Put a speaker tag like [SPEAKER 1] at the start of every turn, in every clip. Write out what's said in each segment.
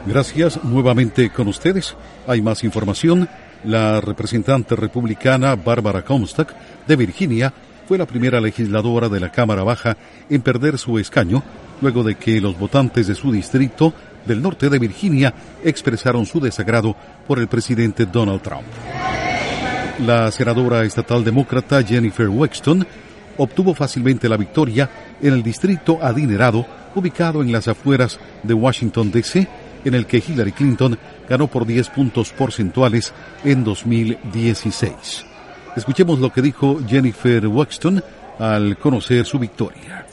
[SPEAKER 1] Gracias, nuevamente con ustedes. Hay más información. La representante republicana Barbara Comstock de Virginia fue la primera legisladora de la Cámara Baja en perder su escaño, luego de que los votantes de su distrito del norte de Virginia expresaron su desagrado por el presidente Donald Trump. La senadora estatal demócrata Jennifer Wexton obtuvo fácilmente la victoria en el distrito adinerado ubicado en las afueras de Washington, D.C., en el que Hillary Clinton ganó por 10 puntos porcentuales en 2016. Escuchemos lo que dijo Jennifer Wexton al conocer su victoria.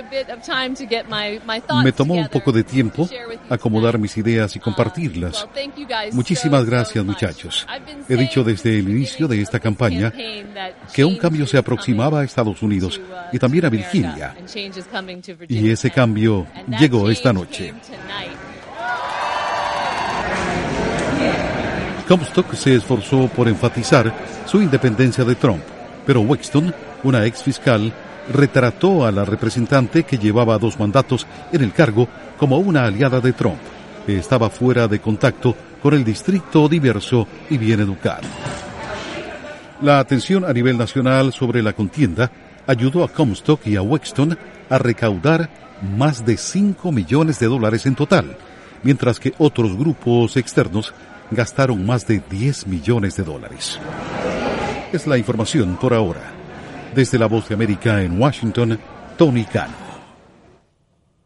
[SPEAKER 1] Me tomó un poco de tiempo acomodar mis ideas y compartirlas. Muchísimas gracias, muchachos. He dicho desde el inicio de esta campaña que un cambio se aproximaba a Estados Unidos y también a Virginia. Y ese cambio llegó esta noche. Comstock se esforzó por enfatizar su independencia de Trump, pero Wexton, una ex fiscal, retrató a la representante que llevaba 2 mandatos en el cargo como una aliada de Trump, que estaba fuera de contacto con el distrito diverso y bien educado. La atención a nivel nacional sobre la contienda ayudó a Comstock y a Wexton a recaudar más de $5 millones en total, mientras que otros grupos externos gastaron más de $10 millones. Es la información por ahora. Desde La Voz de América en Washington, Tony Cano.